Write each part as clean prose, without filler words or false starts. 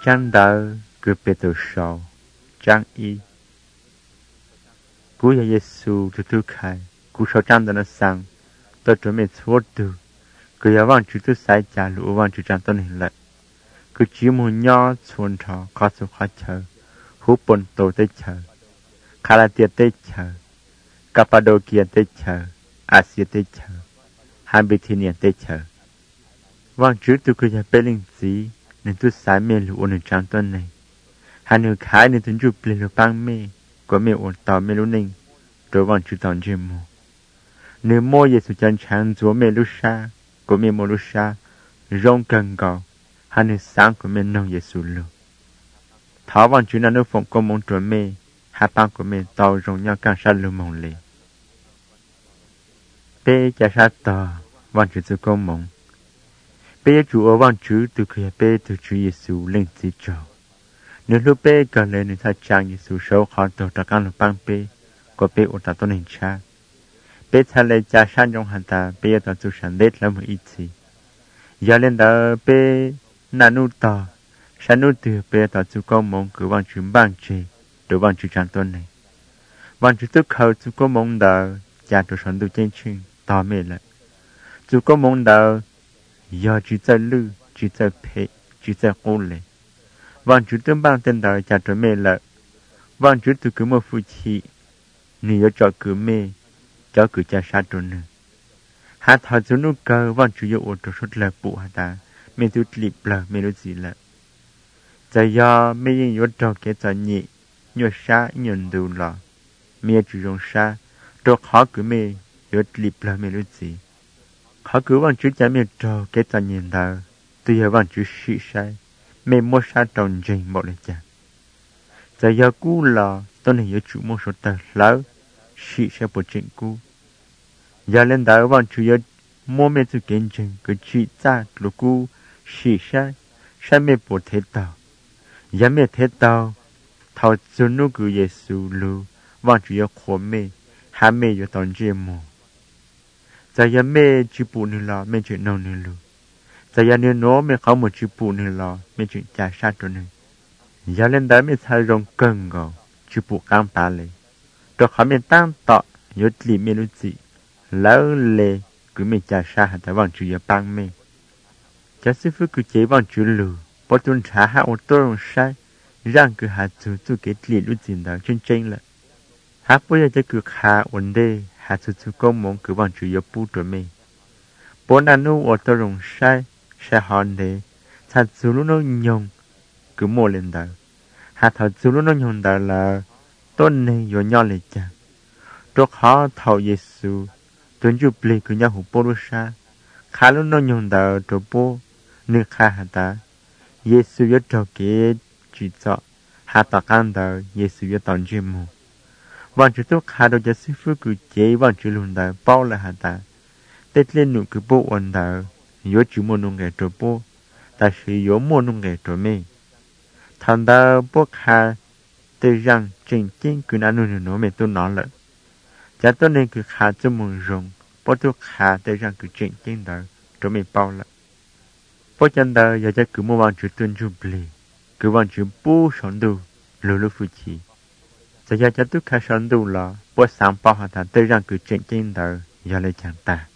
Trang đỡ cứ bê tổ sầu Trang y Cú ya Giêsu tu tu khai Cú sầu trang đỡ nó sang Tôi trở mê chúa tu Cứ ya vang chú tu sai trả lũ vang chú trang tôn hình lệ Cứ chỉ mù nhỏ chuồn trò Khó su khó chờ Hú bồn tổ tế chờ Khá là tiết tế chờ Cappadocia tế chờ Asia tế chờ Habitinian tế chờ Vang chú tu cứ ya bê linh dí Nên tu sai mê lũ nên trang tôn này Hà nữ khái nên tuân chụp lên lũ băng mê Có mê ổn tỏ mê lũ ninh Rồi vang chú tỏng chê mù Nếu mô Giê-xu chân chán dũa mê lũ xa Có mê mô lũ xa Rông cần gạo Hà nữ sáng của mê nông Giê-xu lũ Thảo vang chú nà nữ phộng có mông trộn mê Hà băng của mê tàu rộng nhau càng sát lũ mông lệ Bê chá sát tỏ Vang chú chú có mông Bê chú ở vang chú từ khía bê từ chú Giê-xu lên dĩ trầu Nếu lúc bê gần lên nên thật chàng Giê-xu sâu khó tổ trả càng lục băng bê Có bê ổ ta tôn hình cha Bê thà lê cha sang trong hàn ta Bê ở tòa chú sản đết là một ít gì Giờ lên đó bê nà nụ tỏ Sáng nụ từ bê ở tòa chú có mong cứ vang chú băng chê Đối vang chú trang tôn này Vang chú tức khẩu chú có mong đó Cha chú sản đu trên chừng tỏ mê lại Chú có mong đó Giờ chú cha lư Chú cha phê Chú cha cô lệ Vang chú tương băng tên đó cha trở mê lợi Vang chú từ cứ một phụ chi Nếu có cho cứ mê Cho cứ cha sát trốn nữa Hạ thọ chú nụ cơ Vang chú yêu ổ trò sốt lợi bụ hạ ta Mê chú lịp lợi mê lưu gì lợi Giờ do mê yên yếu trò kế cho nhị Nhờ xa nhận đủ lọ Mê chú rong xa Trò khó cứ mê Yếu lịp lợi mê lưu gì Khó cứ vang chú cha mê trò kế cho nhìn đó Tuy giờ vang chú sĩ sai Mê mô xa tròn dành một lời chàng Giờ giờ cú lò Tôi này yếu chủ mô số tờ lão Sĩ sẽ bộ trình cú Giờ lên đó vang chú yếu Mô mê chú kiến trình Cứ chỉ ra lô cú Sĩ sẽ mê bộ thế tàu Giờ mê thế tàu Thảo chú nụ cử Giê-xu lù Vang chú yếu khổ mê Hà mê yếu tòn dê mô Giờ giờ mê chú bộ nữ lò Mê chuyện nâu nữ lù Giờ giờ nếu nó mê khó một chú bộ nữ lò Mê chuyện chả sát trốn nữ Giờ lên đó mê thay rong cân gạo Chú bộ căng bà lệ Rồi khó mê tăng tọ Yếu lì mê lưu dị Lão lệ Cứ mê chả sát hẳn ta vang chú yếu băng mê Chá sư phụ cứ chế vang chú lù Bỏ tuần trả hạ ô tô rong sai Rằng cứ hạ chú chú kế lì lưu dị đó chân chân lệ Hát bố giờ cứ khá ổn đê Hạ chú công mong cứ vang chú yếu bú trôi mê Bố nà nụ ô tô rong sai Sẽ hòn đê Hạ chú lúc nó nhông Cứ mô lên đó Hạ thảo chú lúc nó nhông đó là Tôn này yếu nhỏ lệ chàng Rồi khó thảo Giê-xu Tuần chú bì cứ nhau hữu bố lúc xa Khá lúc nó nhông đó rồi bố Nữ khá hạ ta Giê-xu yếu trò kế chỉ cho Hạ tỏ căn đó Giê-xu yếu tòn chê mù Vâng chú tốt khá đồ cho sư phụ cứ chế Vâng chú luôn đó bao là hạ ta Tết lên nụ cứ bố ổn đó Yếu chú mô nụ nghề trò bố Ta sử yếu mô nụ nghề trò mê Thằng đó bố khá Từ rằng trình chính cứ nà nụ nụ mê tôi nói lỡ Chá tôi nên cứ khá cho mùn rung Bố tôi khá từ rằng cứ trình chính đó Trò mê bao lỡ Bố chân đó giờ chắc cứ mô vang chú tuân chú bì Cứ vang chú bố sống đủ Lưu lưu phụ chi Giờ giờ tôi khá sống đủ lỡ Bố sáng bao hả ta từ rằng cứ trình chính đó Giờ lấy chẳng ta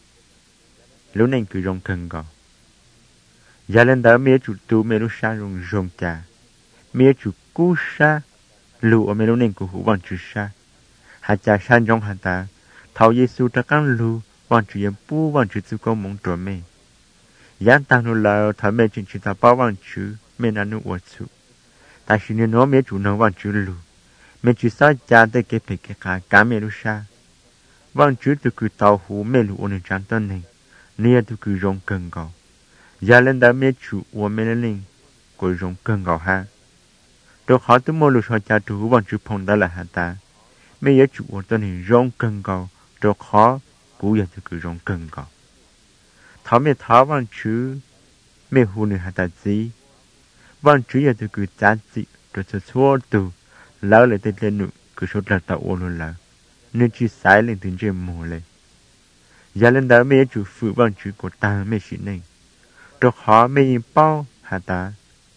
Lúc này cứ rong cần gạo Giờ lên đó mẹ chủ tu mẹ lúc xa rong rong chà Mẹ chủ cú xa Lũ ở mẹ lúc này cứ hữu vang chú xa Hạ chà xa rong hạ ta Thảo Giê-xu tra căng lũ Vang chú yên bú vang chú chú công mong trò mẹ Gián tăng nụ là thảo mẹ chính chú ta bao vang chú Mẹ nà nụ ổ chú Ta xin nên nó mẹ chủ nông vang chú lũ Mẹ chú xa chà tới kế phê kế khá cá mẹ lúc xa Vang chú từ cứ tàu hữu mẹ lũ ổ nên trang tân này Nia tu cứ rong cần gạo Giờ lên đó mẹ chủ của mẹ lên Của rong cần gạo ha Rồi khó tu mô lù cho cha tu bằng chú phong đó là hạ ta Mẹ yếu chủ của tôi này rong cần gạo Rồi khó Cú giờ tu cứ rong cần gạo Thảo mẹ thảo bằng chú Mẹ hù nữ hạ ta gì Bằng chú giờ tu cứ giá trị Rồi cho xua tu Lão lại tên lên nụ Cứ số lạc tạo ô luôn là Nên chú sái lên tình trên mùa lên Giờ lên đó mẹ chủ phụ bằng chú của ta mẹ sĩ này Rồi khó mẹ yên bao hạ ta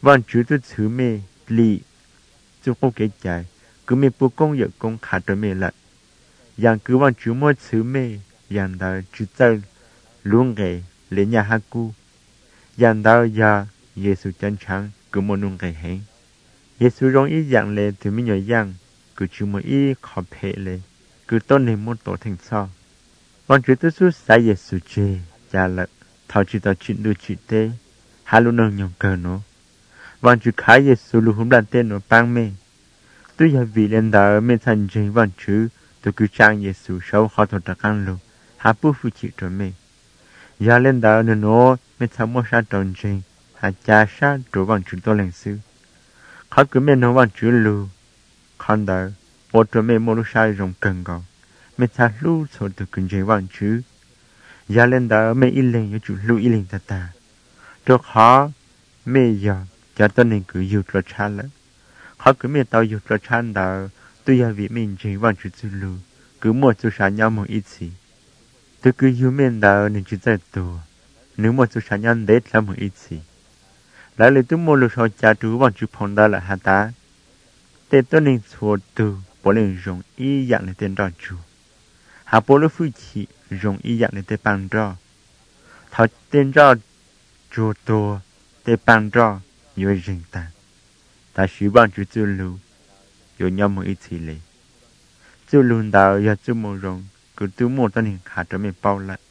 vạn chữ tôi thứ mê lì chú cô kế chạy cứ mê bố công giờ công khá trở mê lại yang cứ vạn chữ mỗi thứ mê yang đó chữ chơi luôn ghé lấy nhà hát cu yang đó ya Giêsu chân trắng cứ một nung ghé hẹn Giêsu rong ý dạng lệ từ mình nhớ yang cứ chú một ý khó phê lệ cứ tôn nên một tổ thành sao vạn chữ tôi suốt sai Giêsu chê cha lệ thảo chỉ tao chuyện đưa chuyện tê hai luôn nâng nhông cờ nó vạn chữ khá Giêsu lu hùng đàn tên nó bang mê tôi giờ vì lên đó mê thành trình vạn chữ tôi cứ trang Giêsu sâu khó thọ trạc ăn luôn hạ bố phụ chỉ trở mê giờ lên đó nên nó mê thành mua sát tròn trình hạ cha sát trổ vạn chữ tôi lên sư khó cứ mê nó vạn chữ lu con đó ô trổ mê mô lúc sai rộng cần gò mê thành lu sổ tôi cứ trình vạn chữ giờ lên đó mê y lên chủ lu y lên ta cho khó mê giờ cho tôi nên cứ yêu cho cha lắm khó cứ mê tao yêu cho cha đó tôi giờ vì mình chỉ vẫn chỉ tự lu cứ mua cho sáng nhau một ít gì tôi cứ yêu mình đó nên chỉ tại tôi nếu mua cho sáng nhau để làm một ít gì lại lấy tôi mua lúc sau cha tôi vẫn chỉ phong đó là hạt tá để tôi nên xua từ bỏ lên dùng ý dạng để tên đó chủ hạ bỏ lúc phu chỉ dùng ý dạng để tên bằng đó thảo tên đó chủ tôi để bằng đó yêu riêng ta sử bằng chữ tự lưu yêu nhau một ít gì lệ tự lưu đạo yêu tự một rộng cứ tự một tên hình khá trở mình bao lại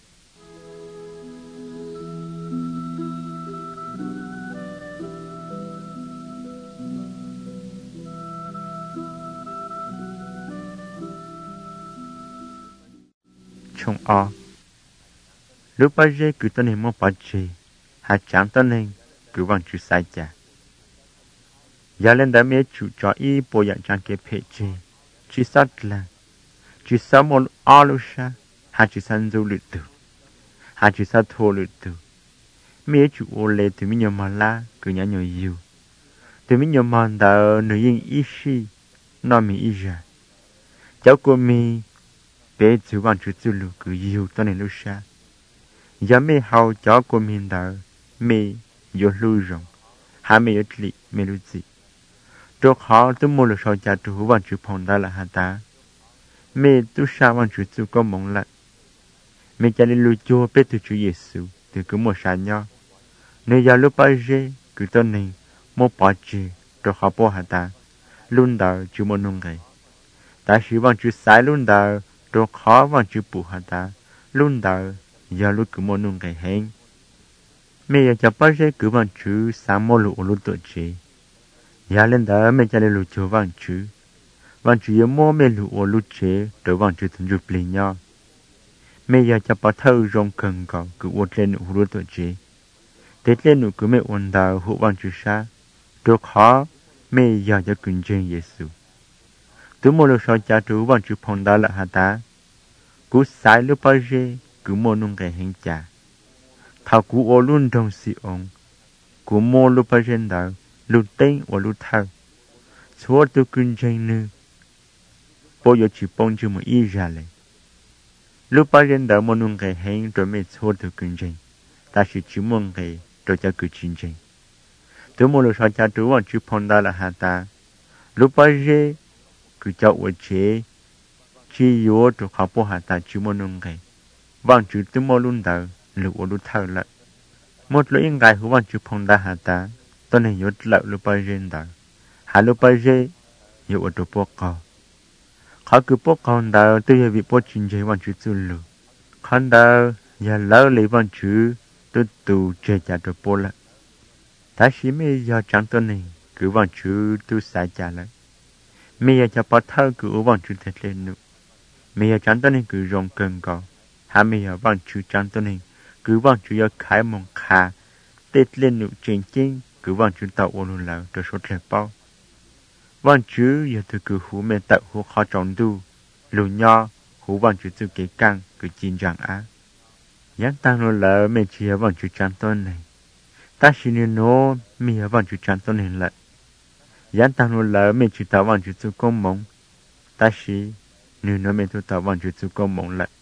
trong o lúc bao giờ cứ tên hình một bao giờ hạ chẳng tên hình cứ bằng chữ sai chả giờ lên đã mấy chủ cho y bộ dạng trang kế phê chê chỉ sát là chỉ sát một alusha hay chỉ san du lụt tử hay chỉ sát thô lụt tử mấy chủ ô lê từ mình nhầm mà la cứ nhớ nhiều yêu từ mình nhầm mà đã nữ yên ý si nó mình ý ra cháu của mình bé chú bằng chú chú lụ cứ yêu tôi này lúc xa giờ mấy hậu cháu của mình đã mấy yêu lưu rộng hay mấy yêu lị mấy lưu gì cho họ tôi mua được sau cha chú bằng chú phong đó là hạt tá mẹ tôi sao bằng chú chú có mong lại mẹ cha đi lưu cho bé từ chú Giêsu từ cứ một sáng nhau nếu giờ lúc bao giờ cứ tôi này một bao giờ cho họ bỏ hạt tá luôn đó chú một nông người ta sử bằng chú sai luôn đó cho họ bằng chú bù hạt tá luôn đó giờ lúc cứ một nông người hẹn mẹ giờ cho bao giờ cứ bằng chú sáng một lũ lúc tuổi trẻ giờ lên đó mẹ cha lên lũ cho vàng chữ yêu mua mẹ lũ ở lũ chế rồi vàng chữ thành chụp liền nhau mẹ giờ cho bà thâu rong cần gạo cứ uốn lên lũ lũ tuổi chế tết lên lũ cứ mẹ uốn đào hũ vàng chữ sa rồi khó mẹ giờ cho kinh doanh Giêsu tôi mua được sau cha chú vàng chữ phong đào là hạt tá cú sai lúc bao giờ cứ mua nung cái hình cha thảo cú ở luôn trong si ông cú mua lúc bao giờ đó lúc tên và lúc thao số tôi kinh doanh nữa bây giờ chỉ bông cho một ít ra lại lúc bao giờ đó một nông cái hàng rồi mới số tôi kinh doanh ta chỉ muốn cái rồi cho cứ kinh doanh tôi muốn lúc sau cha chú vẫn chỉ phong đó là hạt ta lúc bao giờ cứ cho ở chế chỉ yếu cho họ bỏ hạt ta chỉ muốn nông cái vẫn chỉ tôi muốn luôn đó lúc ở lúc thao lại một lỗi ngài của vẫn chỉ phong đó hạt ta tôi này nhớ lại lúc bao giờ đó hà lúc bao giờ nhớ ở chỗ bố con họ cứ bố con đó tôi giờ bị bố chuyện gì vẫn chưa chịu được con đó giờ lâu lấy vẫn chưa tôi tụ chơi trả cho bố lại ta chỉ mấy giờ chẳng tôi này cứ vẫn chưa tôi xài trả lại mấy giờ cho bắt thâu cứ vẫn chưa thật lên nữa mấy giờ chẳng tôi này cứ rong cần gạo hai mấy giờ vẫn chưa chẳng tôi này cứ vẫn chưa giờ khai mong khá tết lên nữa trên chính cứ vẫn chưa tạo ôn luôn là cho số trẻ bao vẫn chưa giờ từ cứ hú mẹ tạo hú khó tròn đu lù nho hú vẫn chưa từ cái căng cứ chín rằng á nhắc tăng luôn là mẹ chỉ vẫn chưa chán tôn này ta chỉ nên nó mẹ vẫn chưa chán tôn này lại nhắc tăng luôn là mẹ chỉ tạo vẫn chưa từ công mong ta chỉ nên nó mẹ tôi tạo vẫn chưa từ công mong lại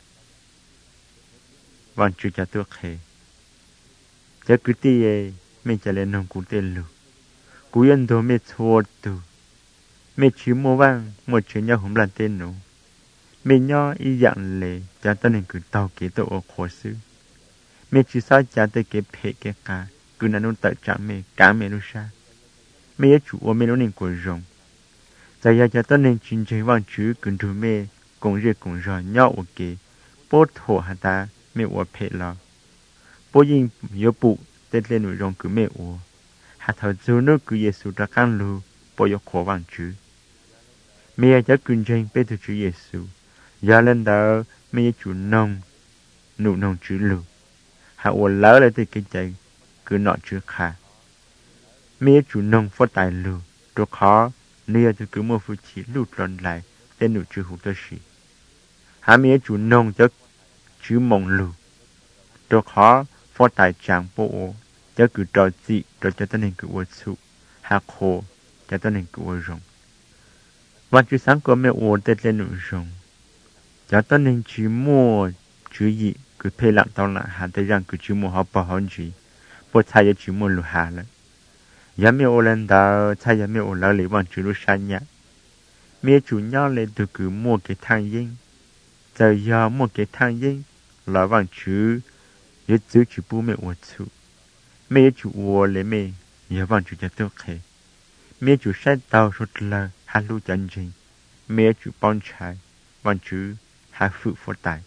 vẫn chưa cho tôi khề chắc cứ tí mẹ trả lời nông cụ tên lù cú yên đồ mẹ thua tù mẹ chỉ mua vang một chuyện nhau không làm tên nổ mẹ nhỏ ý dạng lệ cho tên nên cứ tàu kế tổ ở khó xứ mẹ chỉ sao cho tới cái phê cái cả cứ năn nôn tự trả mẹ cả mẹ luôn sa mẹ chủ ở mẹ luôn nên của rồng giờ giờ cho tên nên chính chế vang chữ cứ đủ mẹ cũng rồi nhau ok bố thổ hà ta mẹ ở phê lo bố yên yếu bụ tên lên nội rồng cứ mẹ ở hà thầu dù nó cứ Giêsu ra căn lu bố yếu khổ vang chữ mẹ cho kinh doanh bê từ chữ Giêsu giờ lên đó mẹ chủ nông nụ nông chữ lu hà ở lỡ lại từ cái chạy cứ nọ chữ khả mẹ chủ nông phó tài lu đồ khó nia từ cứ mua phụ chỉ lu tròn lại tên nụ chữ hụt xì hà mẹ chủ nông cho chữ mông lu đồ khó phó tài chẳng bộ cho cứ trò gì rồi cho tên nên cứ uất su hà khổ cho tên nên cứ uất rồng và chữ sáng của mẹ uất tên lên nụ rồng cho tên nên chỉ mua chữ gì cứ phê lặng tao lại hà tới rằng cứ chỉ mua họ bảo họ gì bố thay cho chỉ mua lù hà lại giá mẹ uất lên đó thay giá mẹ uất lại lấy bằng chữ lù san nhá mẹ chủ nhau lên từ cứ mua cái thang dinh giờ giờ mua cái thang dinh là bằng chữ nhớ chữ chỉ bố mẹ uất su mẹ chủ uất lấy mẹ nhớ bằng chữ cho tôi khé mẹ chủ sai tao số là hà lu chân trình mẹ chủ bon trái bằng chữ hà phụ phổ tài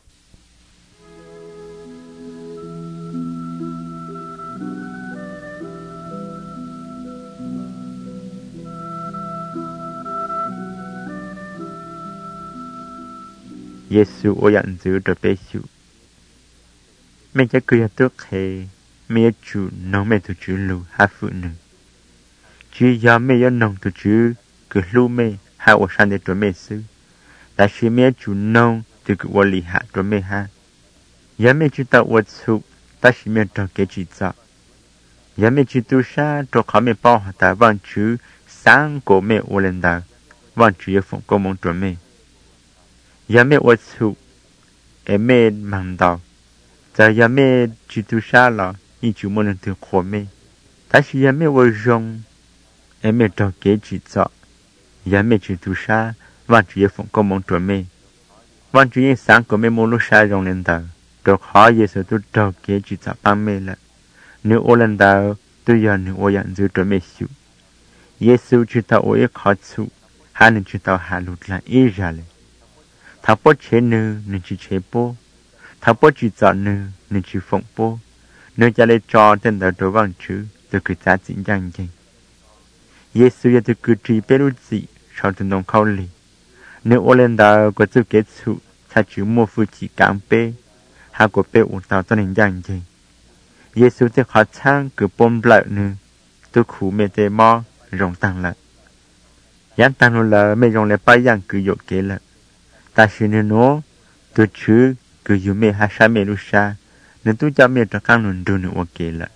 Giêsu ở nhận giữ được bê chủ mẹ cho cười tôi khé mẹ chủ nông mẹ tu chữ lu hà phụ nữ chỉ giờ mẹ yêu nông tu chữ cứ lu mẹ hà ở sang để cho mẹ sư ta chỉ mẹ chủ nông từ cứ ở lì hạ cho mẹ ha giờ mẹ chủ ta ở su ta chỉ mẹ cho cái chỉ cho giờ mẹ chủ tu sa cho họ mẹ bao hạt ta vang chữ sáng của mẹ ở lên đó vang chữ yêu phụng của mong cho mẹ giờ mẹ ở su em mẹ mang đầu giờ mẹ chủ tu sa là như chủ muốn từ khổ mẹ ta chỉ giờ mẹ ở rong em mẹ cho cái chỉ cho giờ mẹ chủ tu sa vang chữ yêu phụng của mong cho mẹ vang chữ sáng của mẹ muốn lúc sa rong lên đó được họ Giêsu tôi cho cái chỉ cho ba mẹ là nếu ở lên đó tôi giờ nếu ở nhận giữ cho mẹ xíu Giêsu chỉ tao ở khó chịu hai nên chỉ tao hạ lụt lại ý raเลยthảo bố chế nữ nên chỉ chế bố thảo bố chỉ cho nữ nên chỉ phụng bố nếu cho lấy cho tên đó đối vang chữ tôi cứ giá trị nhanh nhanh Giêsu giờ tôi cứ chỉ biết lúc gì sau từ nông khâu lì nếu ở lên đó có chữ kết thúc cha chữ mua phụ chỉ cảm bê hà của bê uống tao cho nên nhanh nhanh Giêsu sẽ khó chăng cứ bom lại nữa tôi khủ mẹ tê mò rong tăng lại dán tăng luôn là mẹ rong lại bay giang cứ dội kế lại ta xin nên nó tôi chứ cứ dù mẹ hà sa mẹ lu sa nên tôi cho mẹ cho căn luôn đưa nữa ok lại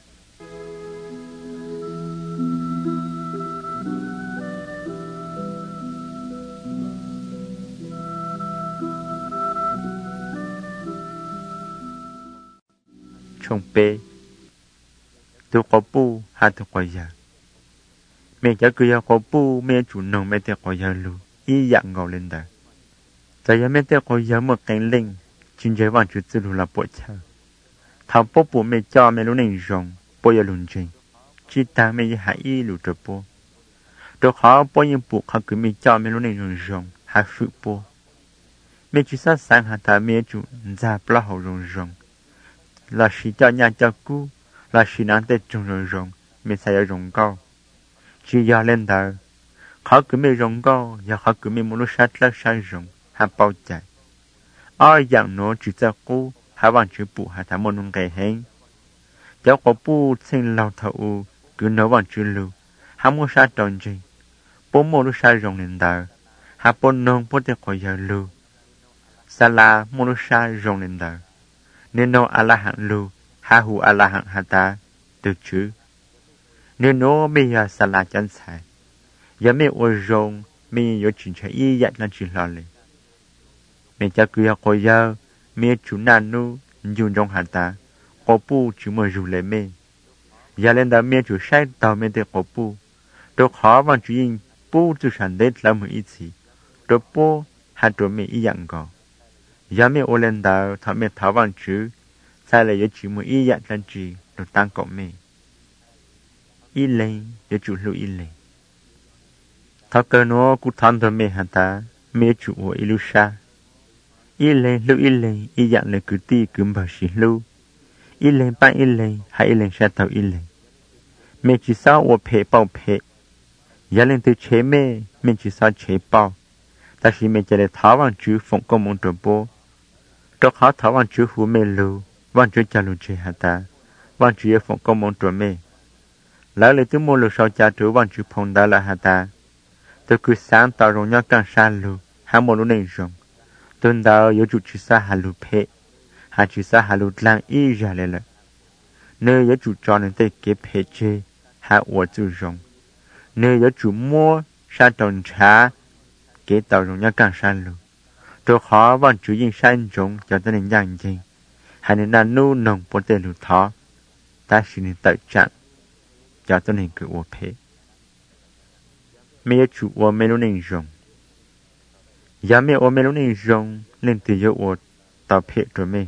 trong bê tôi có bu hai tôi có già mẹ cho cứ có bu mẹ chủ nông mẹ tôi có già luôn ý dạng ngầu lên đó giờ mẹ tôi có già một cánh linh chính giới vào chút lu là bộ cha thảo bố bố mẹ cho mẹ lúc này rong bố giờ luôn trình chỉ ta mẹ hãy ý lu cho bố đồ khó bố như bố họ cứ mẹ cho mẹ lúc này rong hãy phụ bố mẹ chỉ sát sáng hả ta mẹ chủ ra bla hậu rong là chỉ cho nhà cho cú là chỉ nắng tết trồng rong mẹ sai rong cao chỉ giờ lên đó họ cứ mẹ rong cao giờ họ cứ mẹ muốn lúc sát là sát rong hả bao chạy ai dạng nó chỉ cho cú hả bằng chữ bù hả thả môn ngày hẹn cháu có bù xin lâu thầu cứ nói bằng chữ lưu hả mua sát tròn gì bố mua lúc sát rong lên đó hả bố nông bố để khỏi giờ lưu sa la mua lúc sát rong lên đó nên nó ala hạng lưu ha hu ala hạng ha ta được chứ nên nó bây giờ sa la chân sai giờ mẹ ở rong mẹ có chuyện chơi y dạy là chuyện lo liền mẹ cha cứ có giờ mẹ chủ nan nu dùng trong hạt ta có pu chỉ mới dùng lấy mẹ giờ lên đó mẹ chủ sai tao mẹ để có pu đồ khó vang chú yên bố chú sản đế làm một ít gì đồ bố hai đồ mẹ ý dạng gò giá mẹ ô lên đào thọ mẹ thảo vang chú sai là chỉ một ý dạng chân trì đồ tăng cộng mẹ ý lên để chủ lưu ý lên thọ cơ nó cũng thon thôi mẹ hả ta mẹ chủ của ý lưu sa ý lên lưu ý lên ý dạng là cứ ti cứ bảo xí lưu ý lên ba ý lên hai ý lên sa tàu ý lên mẹ chỉ sao ở phê bao phê giá lên từ chế mẹ chỉ sao chế bao ta chỉ mẹ chỉ để tháo vào chữ phụng công mong trộm bố cho họ tháo vào chữ hú mẹ lưu vào chữ cha lưu chế hả ta vào chữ phụng công mong trộm mẹ lỡ lấy từ mua lưu sau cha chữ vào chữ phong đã là hả ta tôi cứ sáng tạo rong nhau càng xa lưu hả một lúc này rong tuần đầu yếu chủ chữ sa hà lưu phê hà chữ sa hà lưu lang y ra lại nơi yếu chủ cho nên tới kế phê chê hà ủa chữ rong nơi yếu chủ mua sa tròn trá kế tàu rong nhau càng xa lưu tôi khó vào chữ yên san rong cho tới nên dạng gì hà nên là nu nồng bố tê lưu thó ta xin nên tự trạng cho tới nên cứ ủa phê mẹ chủ ủa mẹ lúc này rong giá mẹ ủa mẹ lúc này rong lên từ yếu ủa tàu phê rồi mẹ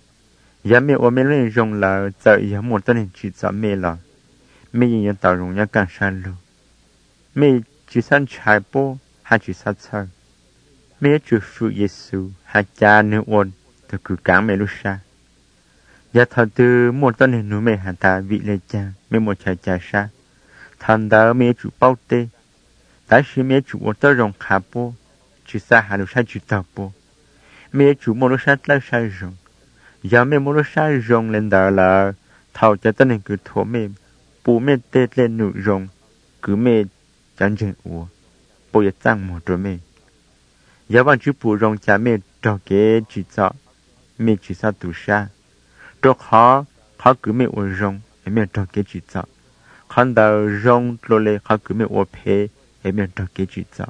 giá mẹ ủa mẹ lúc này rong là sợ giá một tới nên chỉ sợ mẹ là mẹ yên tàu rong nhau càng xa lưu mẹ chỉ san trái bố hay chỉ sát sao mẹ chủ phụ Giêsu hay cha nữ ôn từ cứ cán mẹ lúc xa giá thọ từ một tuần này nữ mẹ hàn ta vị lệ cha mẹ một cha cha xa thằng đó mẹ chủ bao tê tại khi mẹ chủ một tơ rồng khá bố chỉ xa hà lúc xa chỉ tàu bố mẹ chủ một lúc xa lại xa rồng giá mẹ một lúc xa rồng lên đó là thầu cho tuần này cứ thua mẹ bố mẹ tê lên nữ rồng cứ mẹ chẳng chừng ủa bố ya tăng một rồi mẹ giá văn chú bố rong cha mẹ trò kế chỉ cho mẹ chỉ sao tù sa trò khó cứ mẹ ủa rong mẹ trò kế chỉ cho khăn đầu rong lô lê khó cứ mẹ ủa phê mẹ trò kế chỉ cho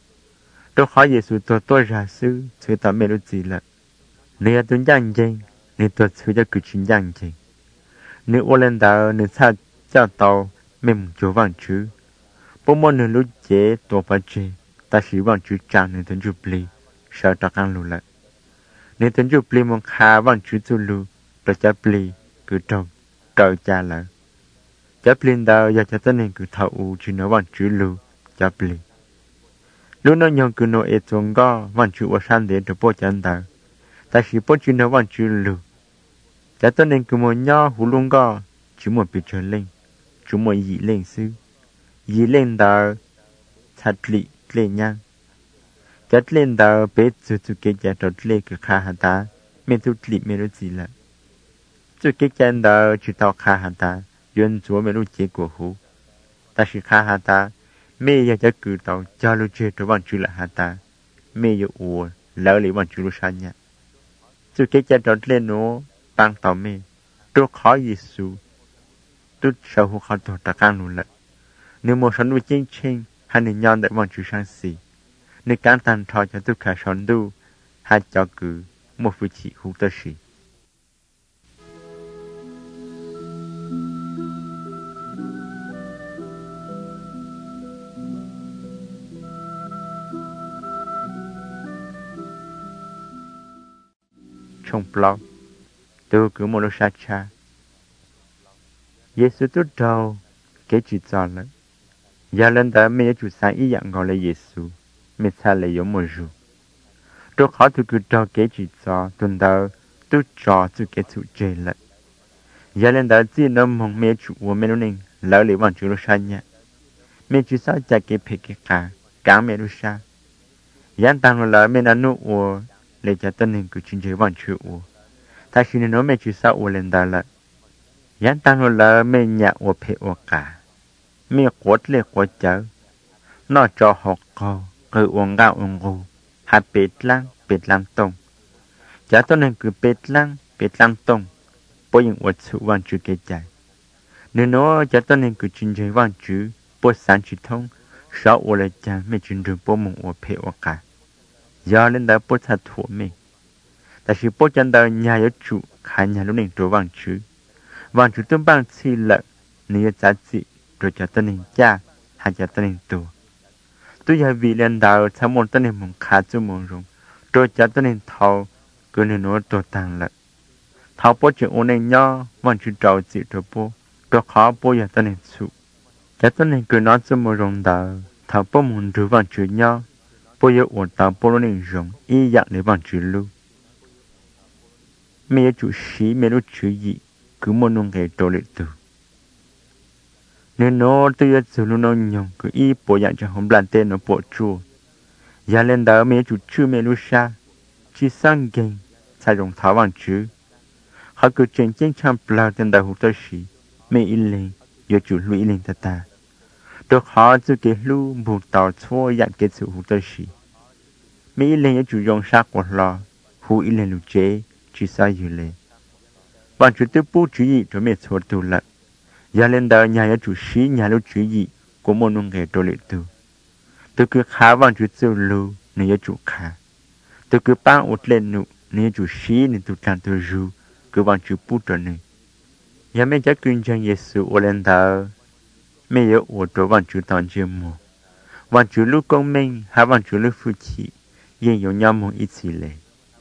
trò khó Giêsu tôi ra sư chơi tao mẹ lúc gì là nếu tôi giang dây nếu tôi chơi cho cứ chính giang dây nếu ủa lên đầu nếu sao cho tao mẹ một chỗ văn chú bố môn nửa lúc chế tổ phá chế ta chỉ bằng chữ trang nên tên chụp lì sợ trạc ăn lù lại nên tên chụp lì mong khá bằng chữ tu lù rồi chấp lì cứ trồng trời cha lại chấp lì đâu giờ cho tên nên cứ thảo u chỉ nói bằng chữ lù chấp lì lúc nó nhong cứ nói xuống go bằng chữ ở san để cho bố chân đầu ta chỉ bố chỉ nói bằng chữ lù cho tên nên cứ một nho hú luôn go chỉ một bị trở lên chỉ một dị lên sư dì lên đó thật lị lên nhang chất lên đó bé chú cái giá trọt lên cái khá hả ta mẹ chú lị mẹ lúc gì là chú cái chân đó chú tao khá hả ta duyên chúa mẹ lúc chế của hú ta chỉ khá hả ta mẹ giờ cho cử tao cho lúc chế cho bọn chú là hả ta mẹ giờ ủa lỡ lý bọn chú lúc sáng nhá chú cái chân trọt lên nó bằng tao mẹ tôi khó Giêsu tôi sợ hú khó tổ ta càng luôn lại nếu một sản vật chính chính hay nên nhon đại bọn chú sang xì nếu cán tàn thọ cho tất cả sản đu hay cho cứ một vị trí hữu tơ xì trong blog tôi cứ một lúc xa cha Giêsu tốt đầu cái chuyện cho lắm giờ lên đó mẹ chủ sáng ý dạng gọi là Giêsu mẹ xa là giống một rượu tôi khó tôi cứ cho cái chuyện cho tuần đầu tôi cho tôi cái chủ chế lại giờ lên đó chỉ nó mong mẹ chủ của mẹ nó lỡ lý bọn chú nó sang nhá mẹ chủ sao chạy cái phê cái cả mẹ nó sang dán tăng là mẹ nó nụ ủa để cho tân hình cứ chuyên chế bọn chú ủa ta chỉ nó mẹ chủ sao ủa lên đó là dán tăng là mẹ nhà ủa phê ủa cả mẹ quất lệ quất chớ nó cho học co cứ uống gạo uống gù hai bệt lăng tông chả tôi nên cứ bệt lăng tông bố những uất sự văn chữ kế chạy nếu nó chả tôi nên cứ chuyên chế văn chữ bố sáng chữ thông sáu uất là cha mẹ chuyên trường bố mong uất phê uất cả giờ lên đó bố thật thuộc mẹ tại vì bố chân đời nhà yếu chủ khá nhà lúc này trổ văn chữ tôi bằng chi lợi nếu giá trị rồi cho tên hình cha หาจะตั้งตัวอย่าวิเลนดาวทั้งหมดตั้งมุงขาจุมงรงตัวจะตั้งเท่าก็เนื้อตัวต่างละเท่าป้อจะโอนย่อวันจุดเราจิตตัวป้อตัวขาป้ออย่าตั้งสุจะตั้งก็น้อจุมงรงดาวเท่าป้อมุนดูวันจุดย่อป้ออย่าอวดตาป้อลงรงอีอยากในวันจุดลูไม่จุสีไม่รู้จุยคือมันนุ่งแก่ตัวเล็กตัวเนื้อโน้ตัวจะรู้น้องยงคืออีป้ออยากจะหอมบลันเต้นป้อชัวยาเล่นดาวไม่จุชื่อไม่รู้ชาที่สังเกตใช้รองเท้าวันจื้อเขาคือเจนเจนช่างเปล่าเต็นดาวหุตสีไม่อิเลงยจุลุยอิเลงตาตาตัวเขาจะเกลูบุกต่อชั่วอยากเกสุหุตสีไม่อิเลงยจุยองชักกว่าลอหูอิเลงลุเจที่สายอยู่เลยวันจุดตัวปูจุยตัวไม่ชดตัวละยาเล่นดาวยายจุสียาลุจุยก็มันนุ่งเกตัวเล็กตัวตัวคือขาวันจุดเจ้าลูเนี่ยจุขาตัวคือป้าอุดเล่นนุเนี่ยจุสีเนี่ยตัวการตัวจูคือวันจุดปูตัวนึงยังไม่จะกินจังเยซูโอเลนดาไม่เยอะอดตัววันจุดตอนเจมูวันจุดลูกกงเมงหาวันจุดลูกฟูชียัง有鸟梦一起来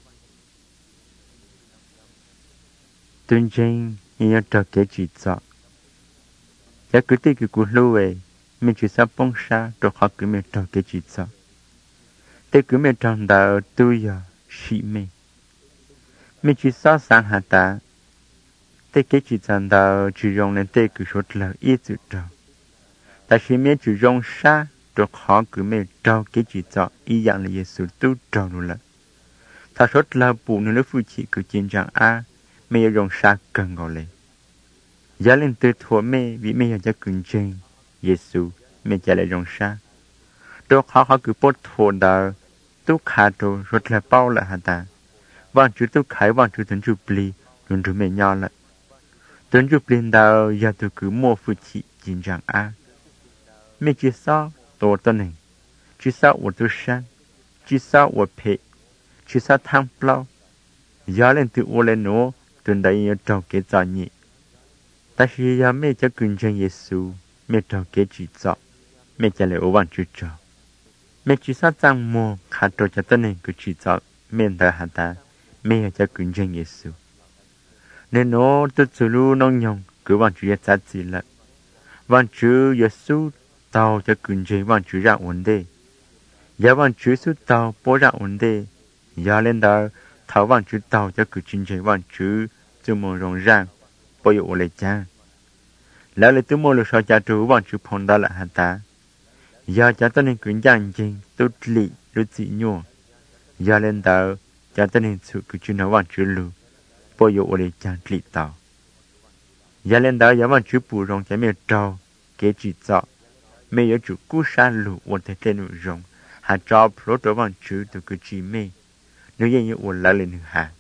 tunจริงยังจะเกิดจิตจักอยากติดกูรู้เว้ไม่จุดสับปงชาตัวเขาคือไม่จะเกิดจิตจักแต่คือไม่ทำดาวตัวยาชีไม่จุดสับสังหาตาแต่เกิดจิตจันดาวจุดยงเล่นแต่คือชดแล้วอีจุดดาวแต่ชีไม่จุดยงชาตัวเขาคือไม่จะเกิดจิตจักอีอย่างเลยเยซูตู้ดาวนู่นละถ้าชดแล้วปู่ในเรื่องฟูชีคือจริงจังไม่ยอมชาเกินเขาเลยยาเล่นตัวถั่วไม่วิไม่อยากจะกินจริงเยซูไม่จะเลยยอมชาตัวเขาคือปดถั่วดาวตู้ขาตัวรถละเป้าละหันตาวันจุดตู้ขายวันจุดถึงจุดปลีจนถึงไม่ยอมละถึงจุดปลีดาวยาตัวคือโม่ฟูชีจริงจังไม่จีซ่าตัวตัวหนึ่งจีซ่าวัวตัวฉันจีซ่าวัวเพจีซ่าทางเปล่ายาเล่นตัวโอเลโนจนได้ยังจอกเกจนี่แต่是ยาไม่จะกินจังเยซูไม่จอกเกจิจอกไม่จะเลยวันจุดจอกไม่จีซ่าจังโมขาดตัวจะตัวหนึ่งคือจิจอกไม่ได้หันตาไม่อยากจะกินจังเยซูเนโนตัวจะรู้น้องยงคือวันจุดจะจีละวันจุดเยซูเตาจะกินจังวันจุดรักวันเดยาวันจุดสุดเตาปรักวันเดยาเล่นดาถ้าวันจุดเตาจะกินจังวันจุดจะมองรงร่างปอยโอเลจังแล้วเลยตัวโมลูชอจะดูวันจุดพงดาละหันตายาจะต้องกินย่างจริงตุลีรู้จิโยยาเล่นดาวจะต้องสุกุจินวันจุลูปอยโอเลจังลีตายาเล่นดาวยาวันจุปูรงจะไม่ดาวเกจิจอไม่ยจุกุชาลูวันเทเลนุรงหาจอบพลดวันจุตุกุจิเมเนื้อยังอยู่ละเลยนึงหา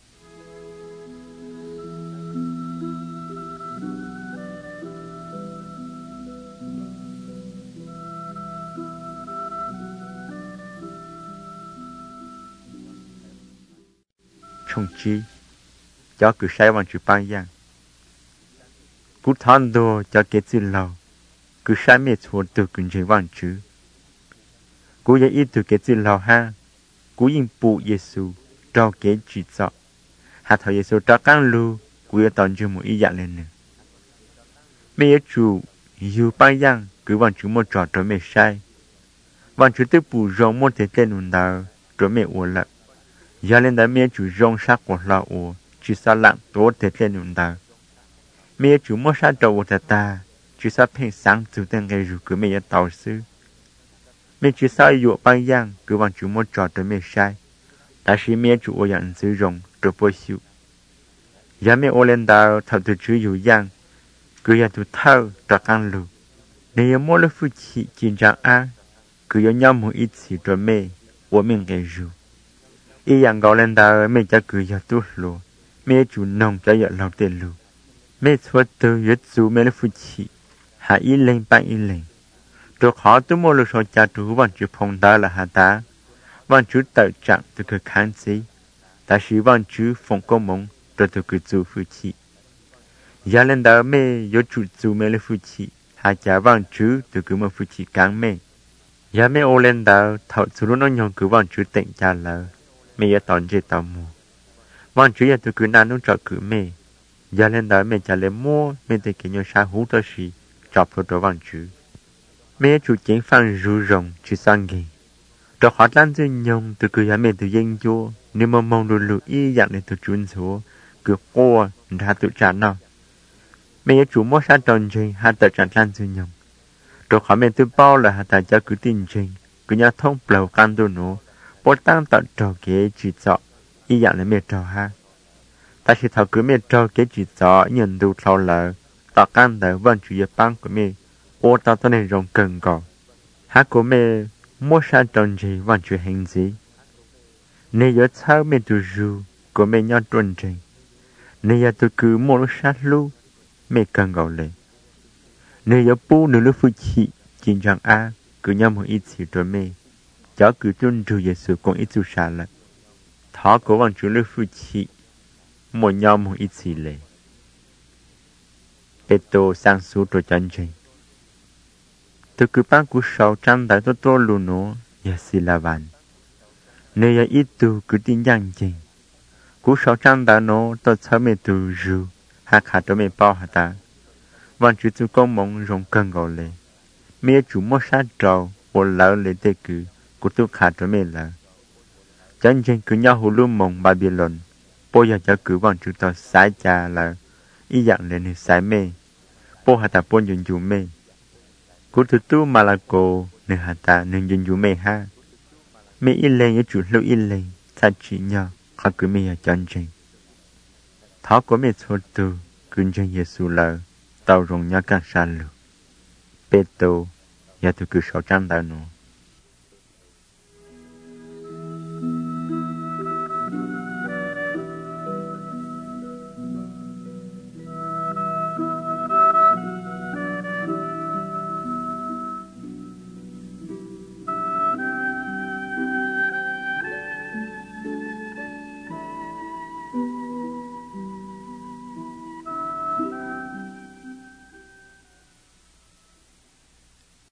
ชงจีจะคือใช้วันจุปังยังกูทันโดจะเกิดสิเราคือใช้เมื่อชวนตัวกุญแจวันจุกูยังอีตัวเกิดสิเราฮะกูยิงปู่เยซูดอกเกจิจอหาทอยเยซูตะกันลูกูยังตอนจุมุอีอย่างเลยนึงไม่ยจูอยู่ปังยังคือวันจุโมจอดตัวไม่ใช่วันจุตัวปู่รองโมเตเตนุนดาวตัวไม่อวละยาเล่นได้เมียจูยองชักกว่าเราโอจิสลักตัวเตเตนุนดาเมียจูมอชาตัวตาตาจิสเพ่งสังจูเต็งเกจูคือเมียต่อซื้อเมียจิสอยู่ปังยังคือวันจูมอจอดตัวไม่ใช่แต่是เมียจูโอยังซื้อรงตัวปชิวยาเมียโอเลนดาทับตัวจูอยู่ยังคืออยากตัวเท่าตะกันลูในยามอลฟุชิจินจังคือยังยามมืออีสีตัวเมย์ว่าเมียเกจูอีอย่างเกาเลนดาไม่จะคืออยากตัวลูไม่จูนองจะอยากเราเตลูไม่ชดตัวยึดสูไม่ละฟุชิหาอีเลงไปอีเลงตัวขอตัวโมลุชจะดูวันจุพงดาละหาตาวันจุเต่าจังตัวคือขันซีแต่是วันจุฟงกมงตัวคือจูฟุชิยาเลนดาไม่ยจุจูไม่ละฟุชิห hai cha vang chữ từ cứ mà phụ chỉ cáng mê giờ mê ô lên đó thọ sự lúc nó nhon cứ vang chữ tịnh cha lỡ mê giờ tòn dê tàu mù vang chữ giờ từ cứ nan nó trọ cứ mê giờ lên đó mê cha lên mua mê từ cái nhau sa hú đó xí chọc rồi đó vang chữ mê chủ chính phang rú rồng chữ sang gì đó khó lan dư nhông từ cứ giờ mê từ dân vô nếu mà mong đồ lụ y dạng này từ chuyên số cứ qua ra tự trả nào mẹ chủ mua sa tròn gì hai tờ trả lan dư nhông đồ khó mẹ từ bao là hai tờ cho cứ tin trình cứ nhà thông bầu can đồ nó bố tăng tận trò kế chỉ rõ y dạng này mẹ trò ha ta chỉ thảo cứ mẹ trò kế chỉ rõ nhận đủ thảo lỡ tỏ can tờ vẫn chủ yếu băng của mẹ ô tao tao này rồng cần gò hát của mẹ mua sa tròn gì vẫn chủ hành gì nếu nhớ sao mẹ từ ru của mẹ nhau tuần trình nếu nhớ từ cứ mua lúc sát lu mẹ cần gạo lên nếu nhớ bu nếu lúc phụ chị chính rằng a cứ nhau một ít xíu rồi mẹ cháu cứ tuân ru Giêsu cũng ít tu xa lại thọ của bọn chú lúc phụ chị một nhau một ít xíu lên bê tô sang su rồi chân trình từ cứ bán của sáu trăm đại tô luôn nó ya xì la van nếu ya ít tu cứ tin rằng gì cú sáu trăm đã nó tôi thấy mẹ tu rù hạ khá cho mẹ bao hả taวันchú tu công mong rong cần gọi lệ mẹ chú mua sát trâu bộ lỡ lệ tê cứ cú tu khá cho mẹ lỡ chân chân cứ nhau hồ luôn mong Babylon bố giờ cho cứวันchú tôi sai cha lỡ ý dạng lên thì sai mẹ bố hả ta bố dùng chú mẹ cú tu mà là cô nên hả ta nên dùng chú mẹ ha mẹ ít lên với chủ lưu ít lên ta chỉ nhau họ cứ mẹ chân chân thọ của mẹ số tu cứ chân Giêsu lỡ tàu rồng nhá càng xa lược bê tô nhà tôi cứ 600 tàu nữa